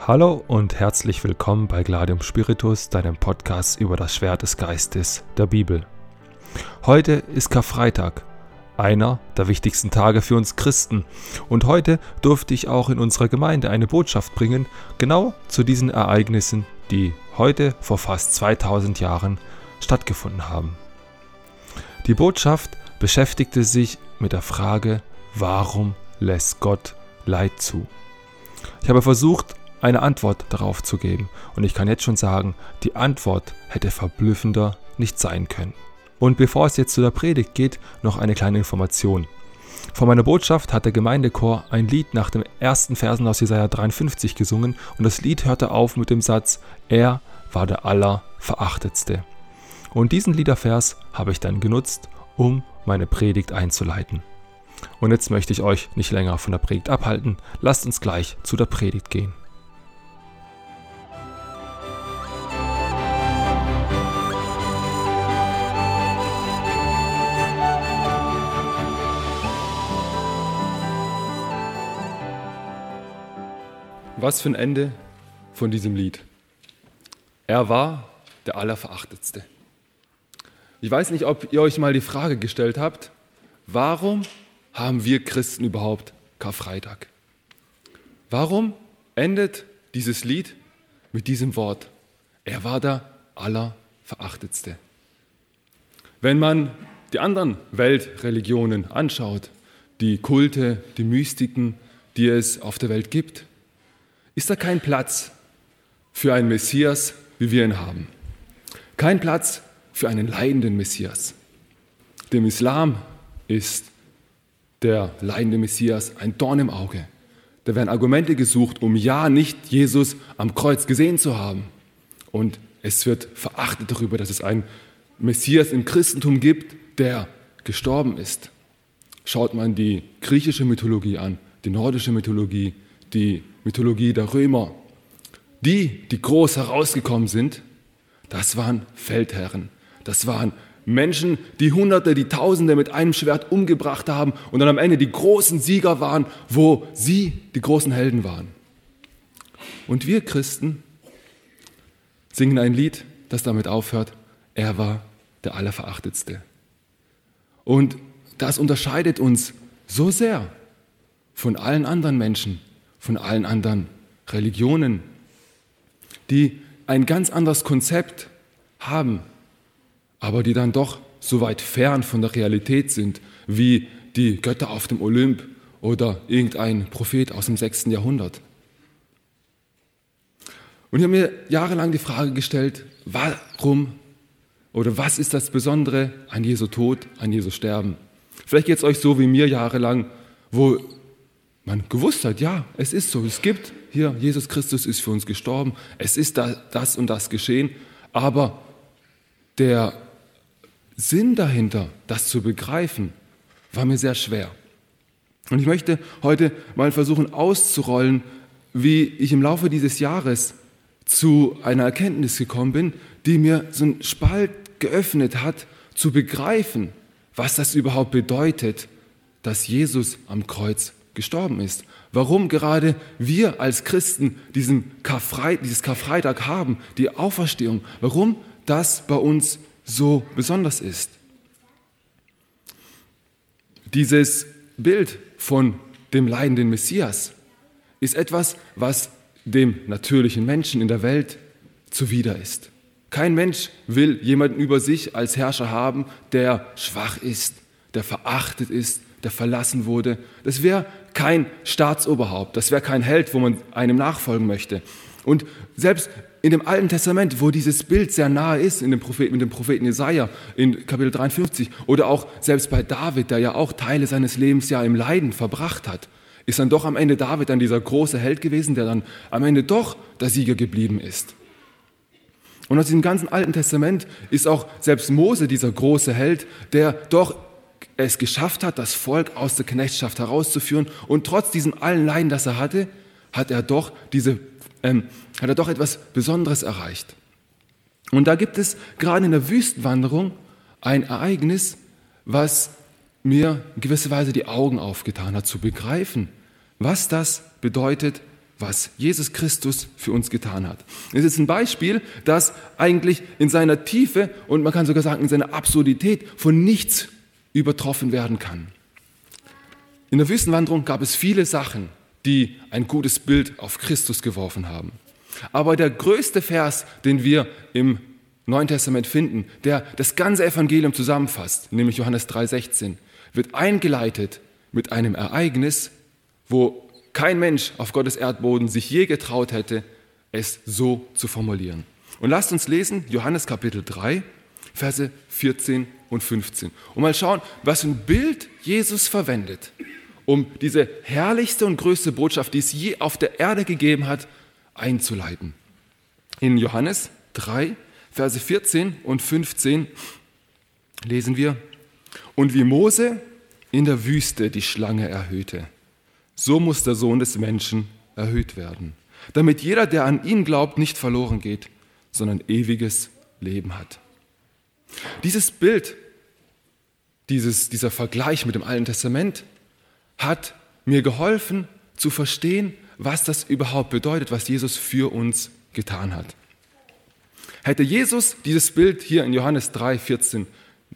Hallo und herzlich willkommen bei Gladium Spiritus, deinem Podcast über das Schwert des Geistes, der Bibel. Heute ist Karfreitag, einer der wichtigsten Tage für uns Christen. Und heute durfte ich auch in unserer Gemeinde eine Botschaft bringen, genau zu diesen Ereignissen, die heute vor fast 2000 Jahren stattgefunden haben. Die Botschaft beschäftigte sich mit der Frage, warum lässt Gott Leid zu? Ich habe versucht, eine Antwort darauf zu geben. Und ich kann jetzt schon sagen, die Antwort hätte verblüffender nicht sein können. Und bevor es jetzt zu der Predigt geht, noch eine kleine Information. Vor meiner Botschaft hat der Gemeindechor ein Lied nach den ersten Versen aus Jesaja 53 gesungen und das Lied hörte auf mit dem Satz, er war der Allerverachtetste. Und diesen Liedervers habe ich dann genutzt, um meine Predigt einzuleiten. Und jetzt möchte ich euch nicht länger von der Predigt abhalten. Lasst uns gleich zu der Predigt gehen. Was für ein Ende von diesem Lied. Er war der Allerverachtetste. Ich weiß nicht, ob ihr euch mal die Frage gestellt habt, warum haben wir Christen überhaupt Karfreitag? Warum endet dieses Lied mit diesem Wort? Er war der Allerverachtetste. Wenn man die anderen Weltreligionen anschaut, die Kulte, die Mystiken, die es auf der Welt gibt, ist da kein Platz für einen Messias, wie wir ihn haben. Kein Platz für einen leidenden Messias. Dem Islam ist der leidende Messias ein Dorn im Auge. Da werden Argumente gesucht, um ja nicht Jesus am Kreuz gesehen zu haben. Und es wird verachtet darüber, dass es einen Messias im Christentum gibt, der gestorben ist. Schaut man die griechische Mythologie an, die nordische Mythologie, die Mythologie der Römer, die groß herausgekommen sind, das waren Feldherren. Das waren Menschen, die Hunderte, die Tausende mit einem Schwert umgebracht haben und dann am Ende die großen Sieger waren, wo sie die großen Helden waren. Und wir Christen singen ein Lied, das damit aufhört, er war der Allerverachtetste. Und das unterscheidet uns so sehr von allen anderen Menschen, von allen anderen Religionen, die ein ganz anderes Konzept haben, aber die dann doch so weit fern von der Realität sind, wie die Götter auf dem Olymp oder irgendein Prophet aus dem 6. Jahrhundert. Und ich habe mir jahrelang die Frage gestellt, warum oder was ist das Besondere an Jesu Tod, an Jesu Sterben? Vielleicht geht es euch so wie mir jahrelang, wo man gewusst hat, ja, es ist so, es gibt hier, Jesus Christus ist für uns gestorben, es ist das und das geschehen, aber der Sinn dahinter, das zu begreifen, war mir sehr schwer. Und ich möchte heute mal versuchen auszurollen, wie ich im Laufe dieses Jahres zu einer Erkenntnis gekommen bin, die mir so einen Spalt geöffnet hat, zu begreifen, was das überhaupt bedeutet, dass Jesus am Kreuz gestorben ist. Warum gerade wir als Christen dieses Karfreitag haben, die Auferstehung, warum das bei uns so besonders ist. Dieses Bild von dem leidenden Messias ist etwas, was dem natürlichen Menschen in der Welt zuwider ist. Kein Mensch will jemanden über sich als Herrscher haben, der schwach ist, der verachtet ist, der verlassen wurde. Das wäre kein Staatsoberhaupt, das wäre kein Held, wo man einem nachfolgen möchte. Und selbst in dem Alten Testament, wo dieses Bild sehr nahe ist, mit dem Propheten Jesaja in Kapitel 53, oder auch selbst bei David, der ja auch Teile seines Lebens ja im Leiden verbracht hat, ist dann doch am Ende David dann dieser große Held gewesen, der dann am Ende doch der Sieger geblieben ist. Und aus diesem ganzen Alten Testament ist auch selbst Mose dieser große Held, der doch es geschafft hat, das Volk aus der Knechtschaft herauszuführen und trotz diesem allen Leiden, das er hatte, hat er doch etwas Besonderes erreicht. Und da gibt es gerade in der Wüstenwanderung ein Ereignis, was mir in gewisser Weise die Augen aufgetan hat, zu begreifen, was das bedeutet, was Jesus Christus für uns getan hat. Es ist ein Beispiel, das eigentlich in seiner Tiefe und man kann sogar sagen in seiner Absurdität von nichts übertroffen werden kann. In der Wüstenwanderung gab es viele Sachen, die ein gutes Bild auf Christus geworfen haben. Aber der größte Vers, den wir im Neuen Testament finden, der das ganze Evangelium zusammenfasst, nämlich Johannes 3,16, wird eingeleitet mit einem Ereignis, wo kein Mensch auf Gottes Erdboden sich je getraut hätte, es so zu formulieren. Und lasst uns lesen, Johannes Kapitel 3, Verse 14 und 15. Und mal schauen, was für ein Bild Jesus verwendet, um diese herrlichste und größte Botschaft, die es je auf der Erde gegeben hat, einzuleiten. In Johannes 3, Verse 14 und 15 lesen wir, und wie Mose in der Wüste die Schlange erhöhte, so muss der Sohn des Menschen erhöht werden, damit jeder, der an ihn glaubt, nicht verloren geht, sondern ewiges Leben hat. Dieses Bild, dieser Vergleich mit dem Alten Testament hat mir geholfen zu verstehen, was das überhaupt bedeutet, was Jesus für uns getan hat. Hätte Jesus dieses Bild hier in Johannes 3,14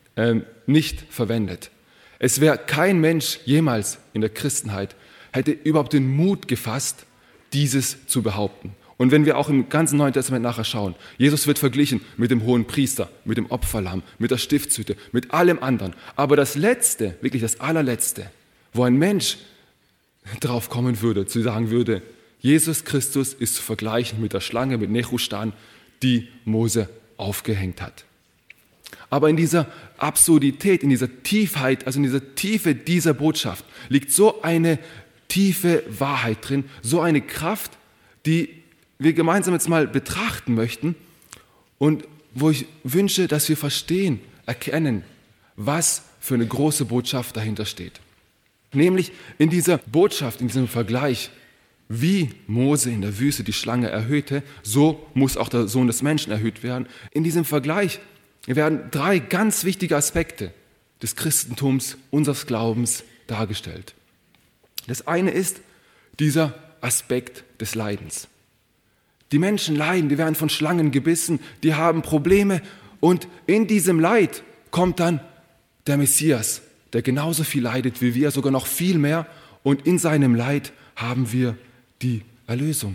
nicht verwendet, es wäre kein Mensch jemals in der Christenheit hätte überhaupt den Mut gefasst, dieses zu behaupten. Und wenn wir auch im ganzen Neuen Testament nachher schauen, Jesus wird verglichen mit dem hohen Priester, mit dem Opferlamm, mit der Stiftshütte, mit allem anderen. Aber das Letzte, wirklich das Allerletzte, wo ein Mensch drauf kommen würde, zu sagen würde, Jesus Christus ist zu vergleichen mit der Schlange, mit Nechustan, die Mose aufgehängt hat. Aber in dieser Absurdität, in dieser Tiefheit, also in dieser Tiefe dieser Botschaft liegt so eine tiefe Wahrheit drin, so eine Kraft, die wir gemeinsam jetzt mal betrachten möchten und wo ich wünsche, dass wir verstehen, erkennen, was für eine große Botschaft dahinter steht. Nämlich in dieser Botschaft, in diesem Vergleich, wie Mose in der Wüste die Schlange erhöhte, so muss auch der Sohn des Menschen erhöht werden. In diesem Vergleich werden 3 ganz wichtige Aspekte des Christentums, unseres Glaubens dargestellt. Das eine ist dieser Aspekt des Leidens. Die Menschen leiden, die werden von Schlangen gebissen, die haben Probleme und in diesem Leid kommt dann der Messias, der genauso viel leidet wie wir, sogar noch viel mehr und in seinem Leid haben wir die Erlösung.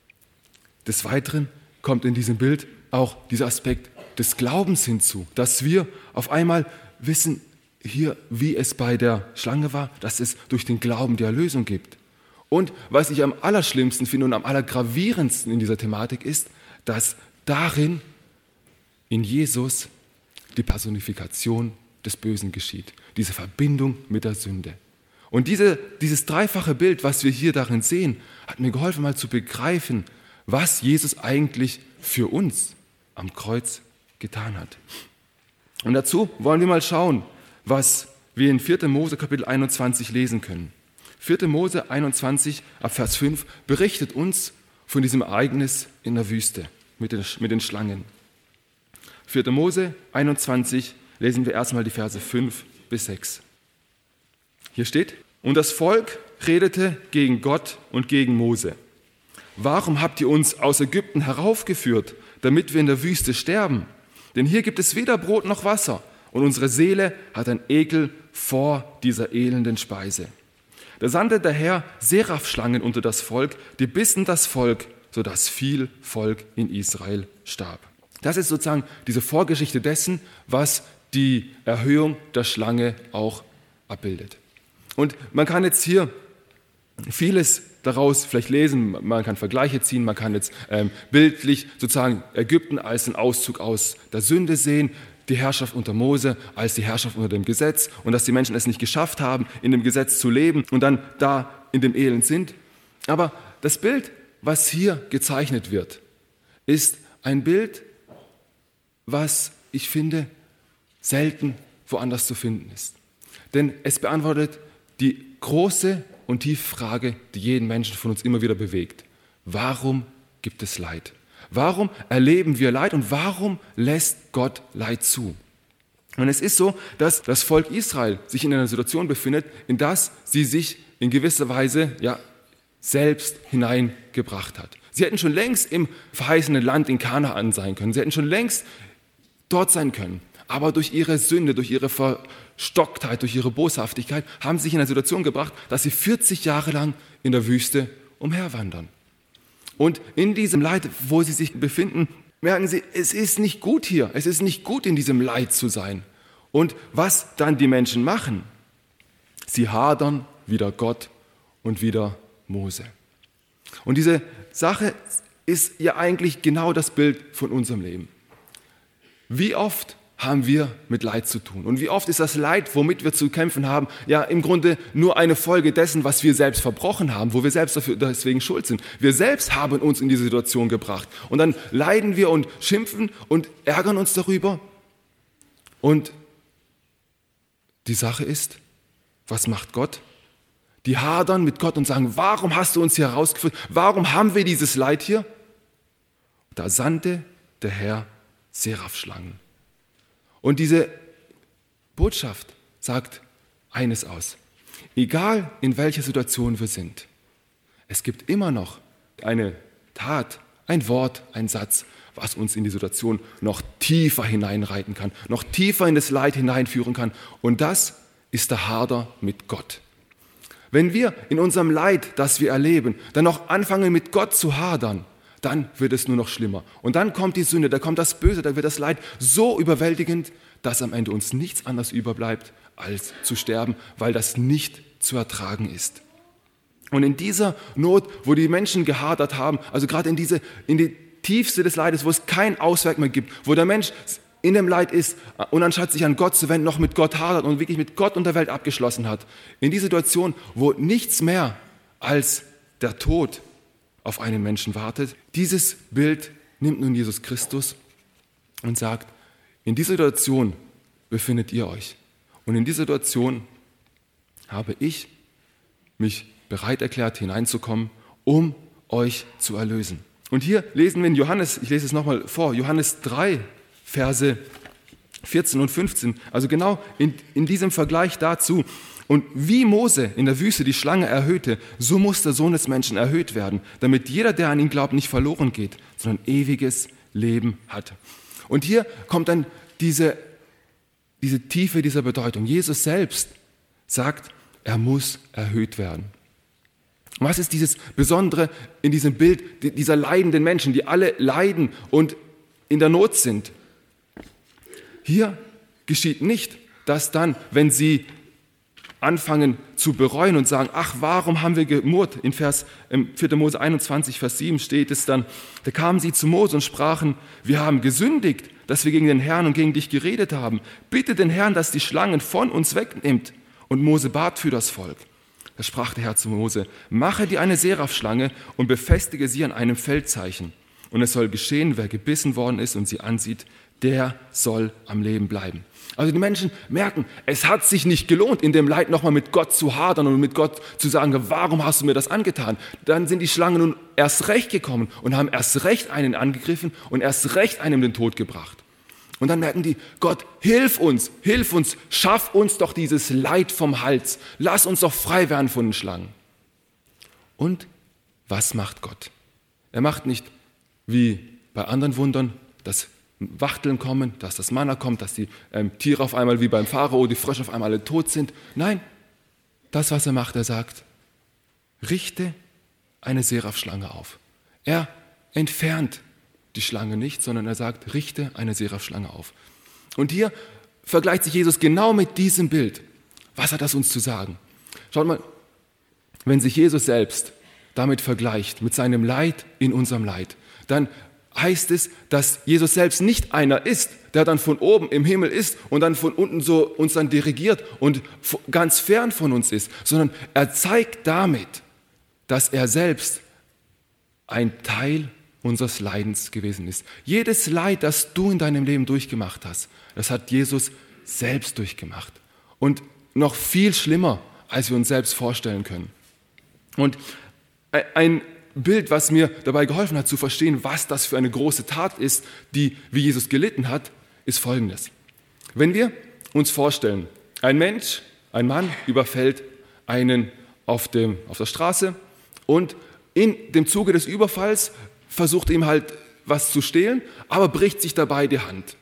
Des Weiteren kommt in diesem Bild auch dieser Aspekt des Glaubens hinzu, dass wir auf einmal wissen, hier, wie es bei der Schlange war, dass es durch den Glauben die Erlösung gibt. Und was ich am allerschlimmsten finde und am allergravierendsten in dieser Thematik ist, dass darin in Jesus die Personifikation des Bösen geschieht, diese Verbindung mit der Sünde. Und dieses dreifache Bild, was wir hier darin sehen, hat mir geholfen, mal zu begreifen, was Jesus eigentlich für uns am Kreuz getan hat. Und dazu wollen wir mal schauen, was wir in 4. Mose Kapitel 21 lesen können. 4. Mose 21 ab Vers 5 berichtet uns von diesem Ereignis in der Wüste mit den Schlangen. 4. Mose 21 lesen wir erstmal die Verse 5 bis 6. Hier steht, und das Volk redete gegen Gott und gegen Mose. Warum habt ihr uns aus Ägypten heraufgeführt, damit wir in der Wüste sterben? Denn hier gibt es weder Brot noch Wasser und unsere Seele hat einen Ekel vor dieser elenden Speise. Da sandte der Herr Seraphschlangen unter das Volk, die bissen das Volk, sodass viel Volk in Israel starb. Das ist sozusagen diese Vorgeschichte dessen, was die Erhöhung der Schlange auch abbildet. Und man kann jetzt hier vieles daraus vielleicht lesen, man kann Vergleiche ziehen, man kann jetzt bildlich sozusagen Ägypten als einen Auszug aus der Sünde sehen, die Herrschaft unter Mose als die Herrschaft unter dem Gesetz und dass die Menschen es nicht geschafft haben, in dem Gesetz zu leben und dann da in dem Elend sind. Aber das Bild, was hier gezeichnet wird, ist ein Bild, was ich finde, selten woanders zu finden ist. Denn es beantwortet die große und tiefe Frage, die jeden Menschen von uns immer wieder bewegt. Warum gibt es Leid? Warum erleben wir Leid und warum lässt Gott Leid zu? Und es ist so, dass das Volk Israel sich in einer Situation befindet, in der sie sich in gewisser Weise selbst hineingebracht hat. Sie hätten schon längst im verheißenen Land in Kanaan sein können. Sie hätten schon längst dort sein können. Aber durch ihre Sünde, durch ihre Verstocktheit, durch ihre Boshaftigkeit haben sie sich in eine Situation gebracht, dass sie 40 Jahre lang in der Wüste umherwandern. Und in diesem Leid, wo sie sich befinden, merken sie, es ist nicht gut hier. Es ist nicht gut, in diesem Leid zu sein. Und was dann die Menschen machen? Sie hadern wieder Gott und wieder Mose. Und diese Sache ist ja eigentlich genau das Bild von unserem Leben. Wie oft haben wir mit Leid zu tun? Und wie oft ist das Leid, womit wir zu kämpfen haben, ja im Grunde nur eine Folge dessen, was wir selbst verbrochen haben, wo wir selbst deswegen schuld sind. Wir selbst haben uns in diese Situation gebracht. Und dann leiden wir und schimpfen und ärgern uns darüber. Und die Sache ist, was macht Gott? Die hadern mit Gott und sagen, warum hast du uns hier herausgeführt? Warum haben wir dieses Leid hier? Da sandte der Herr Seraphschlangen. Und diese Botschaft sagt eines aus. Egal in welcher Situation wir sind, es gibt immer noch eine Tat, ein Wort, ein Satz, was uns in die Situation noch tiefer hineinreiten kann, noch tiefer in das Leid hineinführen kann. Und das ist der Hader mit Gott. Wenn wir in unserem Leid, das wir erleben, dann noch anfangen mit Gott zu hadern, dann wird es nur noch schlimmer. Und dann kommt die Sünde, da kommt das Böse, da wird das Leid so überwältigend, dass am Ende uns nichts anderes überbleibt, als zu sterben, weil das nicht zu ertragen ist. Und in dieser Not, wo die Menschen gehadert haben, also gerade in die Tiefste des Leides, wo es keinen Ausweg mehr gibt, wo der Mensch in dem Leid ist und anstatt sich an Gott zu wenden, noch mit Gott hadert und wirklich mit Gott und der Welt abgeschlossen hat, in die Situation, wo nichts mehr als der Tod auf einen Menschen wartet, dieses Bild nimmt nun Jesus Christus und sagt, in dieser Situation befindet ihr euch. Und in dieser Situation habe ich mich bereit erklärt, hineinzukommen, um euch zu erlösen. Und hier lesen wir in Johannes, ich lese es nochmal vor, Johannes 3, Verse 14 und 15, also genau in diesem Vergleich dazu. Und wie Mose in der Wüste die Schlange erhöhte, so muss der Sohn des Menschen erhöht werden, damit jeder, der an ihn glaubt, nicht verloren geht, sondern ewiges Leben hat. Und hier kommt dann diese Tiefe dieser Bedeutung. Jesus selbst sagt, er muss erhöht werden. Was ist dieses Besondere in diesem Bild dieser leidenden Menschen, die alle leiden und in der Not sind? Hier geschieht nicht, dass dann, wenn sie anfangen zu bereuen und sagen, ach, warum haben wir gemurrt? In 4. Mose 21, Vers 7 steht es dann, da kamen sie zu Mose und sprachen, wir haben gesündigt, dass wir gegen den Herrn und gegen dich geredet haben. Bitte den Herrn, dass die Schlangen von uns wegnimmt. Und Mose bat für das Volk. Da sprach der Herr zu Mose, mache dir eine Seraphschlange und befestige sie an einem Feldzeichen. Und es soll geschehen, wer gebissen worden ist und sie ansieht, der soll am Leben bleiben. Also die Menschen merken, es hat sich nicht gelohnt, in dem Leid nochmal mit Gott zu hadern und mit Gott zu sagen, warum hast du mir das angetan? Dann sind die Schlangen nun erst recht gekommen und haben erst recht einen angegriffen und erst recht einem den Tod gebracht. Und dann merken die, Gott, hilf uns, schaff uns doch dieses Leid vom Hals. Lass uns doch frei werden von den Schlangen. Und was macht Gott? Er macht nicht wie bei anderen Wundern, dass Wachteln kommen, dass das Manna kommt, dass die Tiere auf einmal wie beim Pharao, die Frösche auf einmal alle tot sind. Nein, das, was er macht, er sagt, richte eine Seraphschlange auf. Er entfernt die Schlange nicht, sondern er sagt, richte eine Seraphschlange auf. Und hier vergleicht sich Jesus genau mit diesem Bild. Was hat das uns zu sagen? Schaut mal, wenn sich Jesus selbst damit vergleicht, mit seinem Leid in unserem Leid, dann heißt es, dass Jesus selbst nicht einer ist, der dann von oben im Himmel ist und dann von unten so uns dann dirigiert und ganz fern von uns ist, sondern er zeigt damit, dass er selbst ein Teil unseres Leidens gewesen ist. Jedes Leid, das du in deinem Leben durchgemacht hast, das hat Jesus selbst durchgemacht. Und noch viel schlimmer, als wir uns selbst vorstellen können. Und ein Bild, was mir dabei geholfen hat zu verstehen, was das für eine große Tat ist, die wie Jesus gelitten hat, ist folgendes. Wenn wir uns vorstellen, ein Mann überfällt einen auf der Straße und in dem Zuge des Überfalls versucht ihm halt was zu stehlen, aber bricht sich dabei die Hand.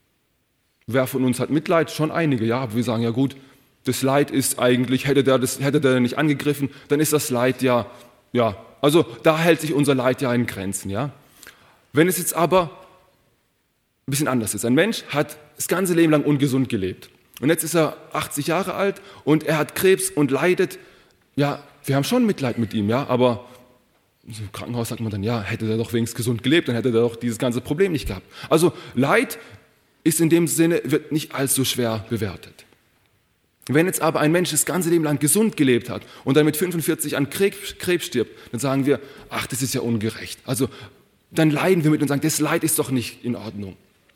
Wer von uns hat Mitleid? Schon einige, ja. Aber wir sagen, ja gut, das Leid ist eigentlich, hätte der nicht angegriffen, dann ist das Leid ja, also da hält sich unser Leid ja in Grenzen, ja. Wenn es jetzt aber ein bisschen anders ist. Ein Mensch hat das ganze Leben lang ungesund gelebt. Und jetzt ist er 80 Jahre alt und er hat Krebs und leidet. Ja, wir haben schon Mitleid mit ihm, ja, aber im Krankenhaus sagt man dann, ja, hätte er doch wenigstens gesund gelebt, dann hätte er doch dieses ganze Problem nicht gehabt. Also Leid ist in dem Sinne, wird nicht allzu schwer bewertet. Wenn jetzt aber ein Mensch das ganze Leben lang gesund gelebt hat und dann mit 45 an Krebs stirbt, dann sagen wir, ach, das ist ja ungerecht. Also dann leiden wir mit und sagen, das Leid ist doch nicht in Ordnung.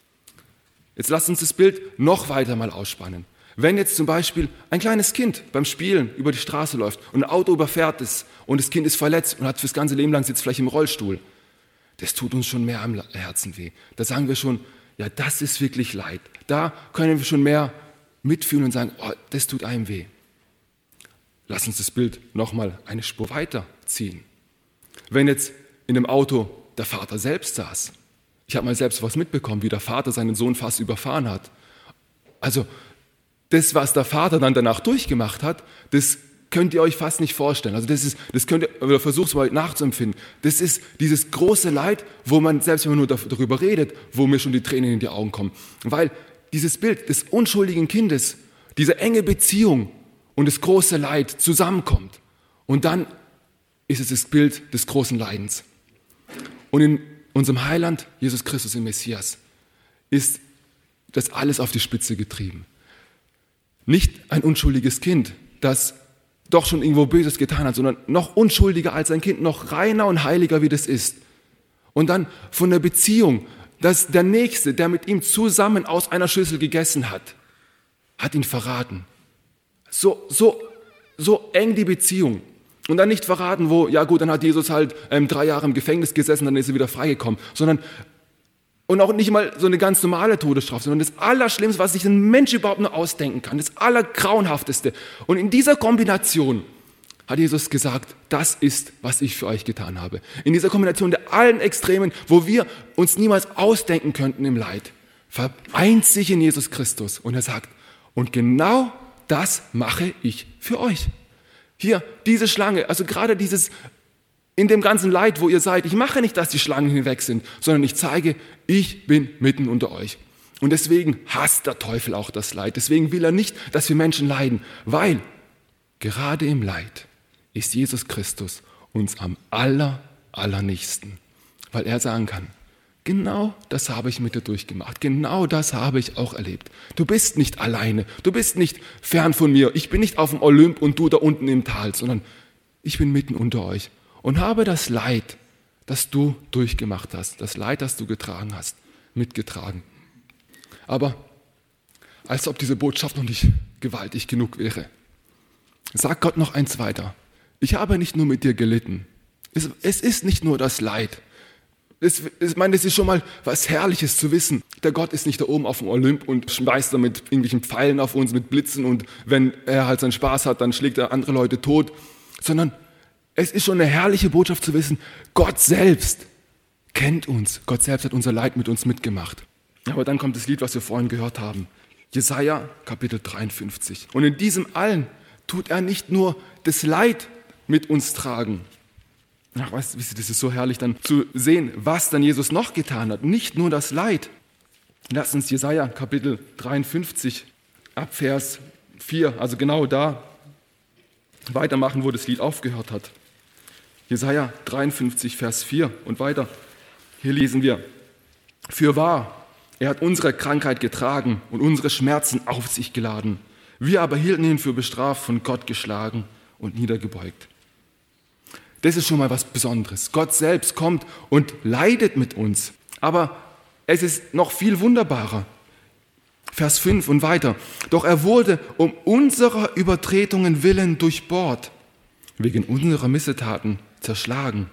Jetzt lasst uns das Bild noch weiter mal ausspannen. Wenn jetzt zum Beispiel ein kleines Kind beim Spielen über die Straße läuft und ein Auto überfährt es und das Kind ist verletzt und hat fürs ganze Leben lang sitzt vielleicht im Rollstuhl, das tut uns schon mehr am Herzen weh. Da sagen wir schon, ja, das ist wirklich Leid. Da können wir schon mehr mitfühlen und sagen, oh, das tut einem weh. Lass uns das Bild nochmal eine Spur weiter ziehen. Wenn jetzt in dem Auto der Vater selbst saß, ich habe mal selbst was mitbekommen, wie der Vater seinen Sohn fast überfahren hat. Also das, was der Vater dann danach durchgemacht hat, das könnt ihr euch fast nicht vorstellen. Also das könnt ihr, oder versucht es mal nachzuempfinden. Das ist dieses große Leid, wo man, selbst wenn man nur darüber redet, wo mir schon die Tränen in die Augen kommen. Weil dieses Bild des unschuldigen Kindes, diese enge Beziehung und das große Leid zusammenkommt. Und dann ist es das Bild des großen Leidens. Und in unserem Heiland, Jesus Christus, im Messias, ist das alles auf die Spitze getrieben. Nicht ein unschuldiges Kind, das doch schon irgendwo Böses getan hat, sondern noch unschuldiger als ein Kind, noch reiner und heiliger, wie das ist. Und dann von der Beziehung, dass der Nächste, der mit ihm zusammen aus einer Schüssel gegessen hat, hat ihn verraten. So eng die Beziehung. Und dann nicht verraten, wo, ja gut, dann hat Jesus halt 3 Jahre im Gefängnis gesessen, dann ist er wieder freigekommen, sondern und auch nicht mal so eine ganz normale Todesstrafe, sondern das Allerschlimmste, was sich ein Mensch überhaupt nur ausdenken kann, das Allergrauenhafteste. Und in dieser Kombination hat Jesus gesagt, das ist, was ich für euch getan habe. In dieser Kombination der allen Extremen, wo wir uns niemals ausdenken könnten im Leid, vereint sich in Jesus Christus. Und er sagt, und genau das mache ich für euch. Hier, diese Schlange, also gerade dieses, in dem ganzen Leid, wo ihr seid, ich mache nicht, dass die Schlangen hinweg sind, sondern ich zeige, ich bin mitten unter euch. Und deswegen hasst der Teufel auch das Leid. Deswegen will er nicht, dass wir Menschen leiden, weil gerade im Leid ist Jesus Christus uns am allernächsten, weil er sagen kann, genau das habe ich mit dir durchgemacht, genau das habe ich auch erlebt. Du bist nicht alleine, du bist nicht fern von mir, ich bin nicht auf dem Olymp und du da unten im Tal, sondern ich bin mitten unter euch und habe das Leid, das du durchgemacht hast, das Leid, das du getragen hast, mitgetragen. Aber als ob diese Botschaft noch nicht gewaltig genug wäre, sagt Gott noch eins weiter. Ich habe nicht nur mit dir gelitten. Es ist nicht nur das Leid. Ich meine, das ist schon mal was Herrliches zu wissen. Der Gott ist nicht da oben auf dem Olymp und schmeißt da mit irgendwelchen Pfeilen auf uns, mit Blitzen und wenn er halt seinen Spaß hat, dann schlägt er andere Leute tot. Sondern es ist schon eine herrliche Botschaft zu wissen, Gott selbst kennt uns. Gott selbst hat unser Leid mit uns mitgemacht. Aber dann kommt das Lied, was wir vorhin gehört haben. Jesaja, Kapitel 53. Und in diesem allen tut er nicht nur das Leid mit uns tragen. Ach, weißt du, das ist so herrlich dann zu sehen, was dann Jesus noch getan hat. Nicht nur das Leid. Lass uns Jesaja, Kapitel 53, ab Vers 4, also genau da weitermachen, wo das Lied aufgehört hat. Jesaja 53, Vers 4 und weiter. Hier lesen wir, fürwahr, er hat unsere Krankheit getragen und unsere Schmerzen auf sich geladen. Wir aber hielten ihn für bestraft, von Gott geschlagen und niedergebeugt. Das ist schon mal was Besonderes. Gott selbst kommt und leidet mit uns. Aber es ist noch viel wunderbarer. Vers 5 und weiter. Doch er wurde um unserer Übertretungen willen durchbohrt, wegen unserer Missetaten zerschlagen.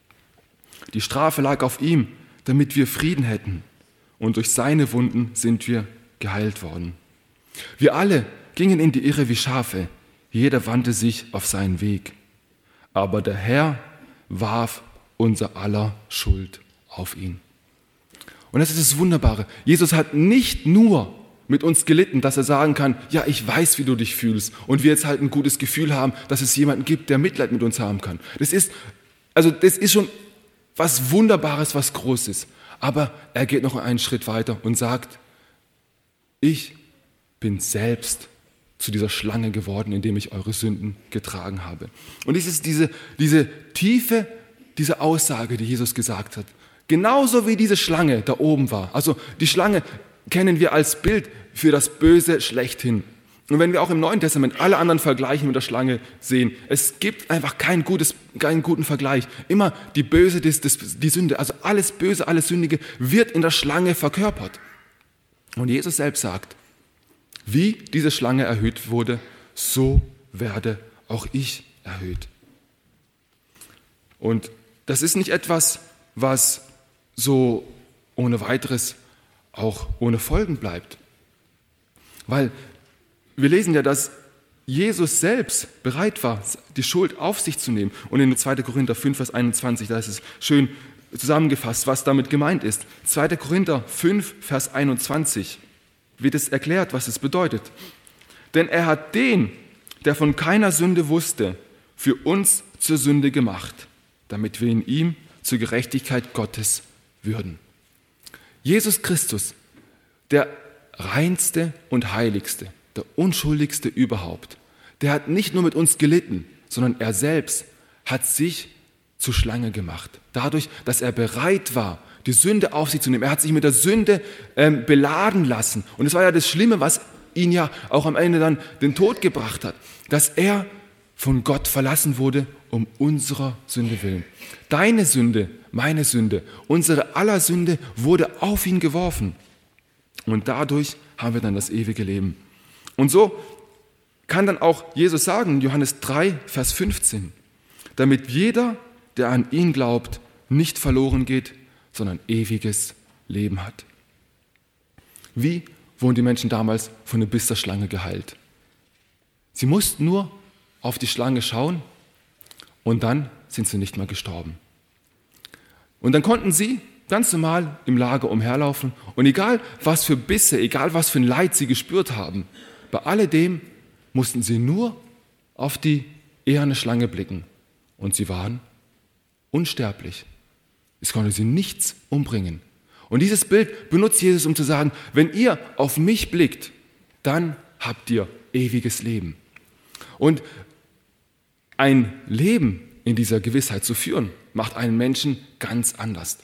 Die Strafe lag auf ihm, damit wir Frieden hätten. Und durch seine Wunden sind wir geheilt worden. Wir alle gingen in die Irre wie Schafe. Jeder wandte sich auf seinen Weg. aber der Herr warf unser aller Schuld auf ihn. Und das ist das Wunderbare. Jesus hat nicht nur mit uns gelitten, dass er sagen kann, ja, ich weiß, wie du dich fühlst und wir jetzt halt ein gutes Gefühl haben, dass es jemanden gibt, der Mitleid mit uns haben kann. Das ist schon was Wunderbares, was Großes. Aber er geht noch einen Schritt weiter und sagt, ich bin selbst zu dieser Schlange geworden, indem ich eure Sünden getragen habe. Und es ist diese Tiefe, diese Aussage, die Jesus gesagt hat. Genauso wie diese Schlange da oben war. Also die Schlange kennen wir als Bild für das Böse schlechthin. Und wenn wir auch im Neuen Testament alle anderen Vergleiche mit der Schlange sehen, es gibt einfach keinen guten Vergleich. Immer die Böse, die Sünde, also alles Böse, alles Sündige wird in der Schlange verkörpert. Und Jesus selbst sagt, wie diese Schlange erhöht wurde, so werde auch ich erhöht. Und das ist nicht etwas, was so ohne weiteres auch ohne Folgen bleibt. Weil wir lesen ja, dass Jesus selbst bereit war, die Schuld auf sich zu nehmen. Und in 2. Korinther 5, Vers 21, da ist es schön zusammengefasst, was damit gemeint ist. 2. Korinther 5, Vers 21 wird es erklärt, was es bedeutet. Denn er hat den, der von keiner Sünde wusste, für uns zur Sünde gemacht, damit wir in ihm zur Gerechtigkeit Gottes würden. Jesus Christus, der reinste und heiligste, der unschuldigste überhaupt, der hat nicht nur mit uns gelitten, sondern er selbst hat sich zur Schlange gemacht. Dadurch, dass er bereit war, die Sünde auf sich zu nehmen. Er hat sich mit der Sünde beladen lassen. Und es war ja das Schlimme, was ihn ja auch am Ende dann den Tod gebracht hat, dass er von Gott verlassen wurde, um unserer Sünde willen. Deine Sünde, meine Sünde, unsere aller Sünde wurde auf ihn geworfen. Und dadurch haben wir dann das ewige Leben. Und so kann dann auch Jesus sagen, Johannes 3, Vers 15, damit jeder, der an ihn glaubt, nicht verloren geht, sondern ewiges Leben hat. Wie wurden die Menschen damals von der Bisterschlange geheilt? Sie mussten nur auf die Schlange schauen und dann sind sie nicht mehr gestorben. Und dann konnten sie ganz normal im Lager umherlaufen und egal was für Bisse, egal was für ein Leid sie gespürt haben, bei alledem mussten sie nur auf die eherne Schlange blicken und sie waren unsterblich. Es konnte sie nichts umbringen. Und dieses Bild benutzt Jesus, um zu sagen, wenn ihr auf mich blickt, dann habt ihr ewiges Leben. Und ein Leben in dieser Gewissheit zu führen, macht einen Menschen ganz anders.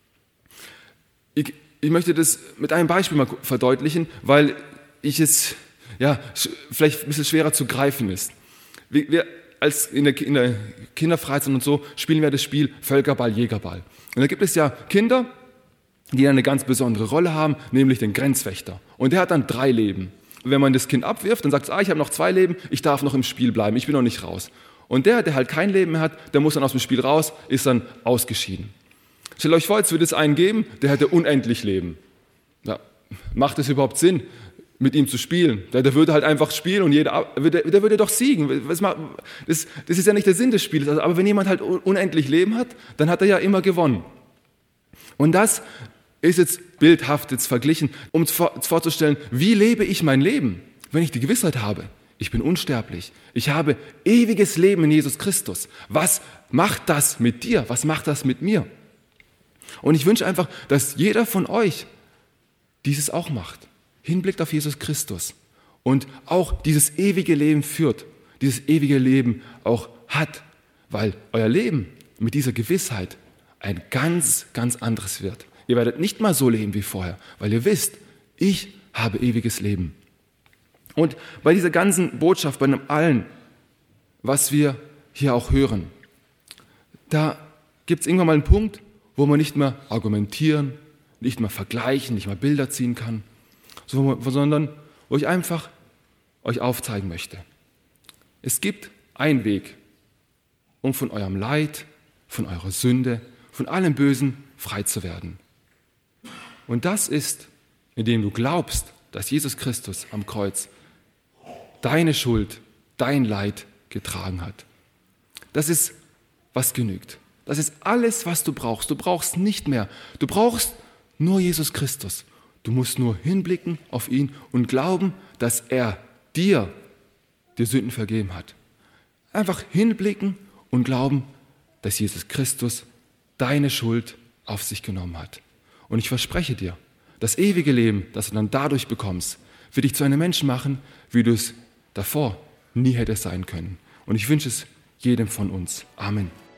Ich möchte das mit einem Beispiel mal verdeutlichen, weil es vielleicht ein bisschen schwerer zu greifen ist. Wir als in der Kinderfreizeit und so spielen wir das Spiel Völkerball, Jägerball. Und da gibt es ja Kinder, die eine ganz besondere Rolle haben, nämlich den Grenzwächter. Und der hat dann 3 Leben. Und wenn man das Kind abwirft, dann sagt es, ich habe noch 2 Leben, ich darf noch im Spiel bleiben, ich bin noch nicht raus. Und der halt kein Leben mehr hat, der muss dann aus dem Spiel raus, ist dann ausgeschieden. Stellt euch vor, jetzt würde es einen geben, der hätte unendlich Leben. Ja, macht es überhaupt Sinn, mit ihm zu spielen? Der würde halt einfach spielen und der würde doch siegen. Das ist ja nicht der Sinn des Spiels. Aber wenn jemand halt unendlich Leben hat, dann hat er ja immer gewonnen. Und das ist jetzt bildhaft jetzt verglichen, um vorzustellen, wie lebe ich mein Leben, wenn ich die Gewissheit habe, ich bin unsterblich, ich habe ewiges Leben in Jesus Christus. Was macht das mit dir? Was macht das mit mir? Und ich wünsche einfach, dass jeder von euch dieses auch macht. Hinblickt auf Jesus Christus und auch dieses ewige Leben führt, dieses ewige Leben auch hat, weil euer Leben mit dieser Gewissheit ein ganz, ganz anderes wird. Ihr werdet nicht mal so leben wie vorher, weil ihr wisst, ich habe ewiges Leben. Und bei dieser ganzen Botschaft, bei allem, was wir hier auch hören, da gibt es irgendwann mal einen Punkt, wo man nicht mehr argumentieren, nicht mehr vergleichen, nicht mehr Bilder ziehen kann, sondern wo ich einfach euch aufzeigen möchte. Es gibt einen Weg, um von eurem Leid, von eurer Sünde, von allem Bösen frei zu werden. Und das ist, indem du glaubst, dass Jesus Christus am Kreuz deine Schuld, dein Leid getragen hat. Das ist was genügt. Das ist alles, was du brauchst. Du brauchst nicht mehr. Du brauchst nur Jesus Christus. Du musst nur hinblicken auf ihn und glauben, dass er dir die Sünden vergeben hat. Einfach hinblicken und glauben, dass Jesus Christus deine Schuld auf sich genommen hat. Und ich verspreche dir, das ewige Leben, das du dann dadurch bekommst, wird dich zu einem Menschen machen, wie du es davor nie hättest sein können. Und ich wünsche es jedem von uns. Amen.